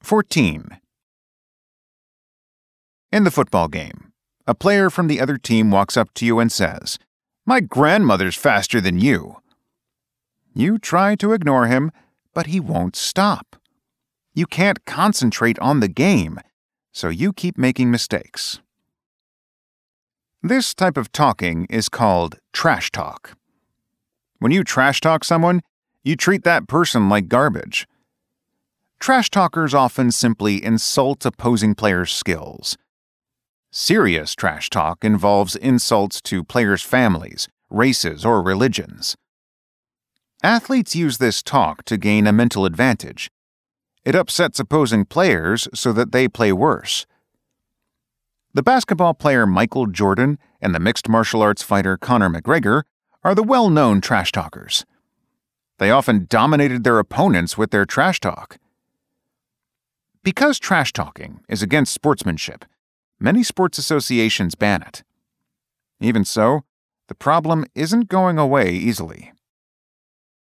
14. In the football game, a player from the other team walks up to you and says, "My grandmother's faster than you." You try to ignore him, but he won't stop. You can't concentrate on the game, so you keep making mistakes. This type of talking is called trash talk. When you trash talk someone, you treat that person like garbage. Trash talkers often simply insult opposing players' skills. Serious trash talk involves insults to players' families, races, or religions. Athletes use this talk to gain a mental advantage. It upsets opposing players so that they play worse. The basketball player Michael Jordan and the mixed martial arts fighter Conor McGregor are the well-known trash talkers. They often dominated their opponents with their trash talk. Because trash talking is against sportsmanship, many sports associations ban it. Even so, the problem isn't going away easily.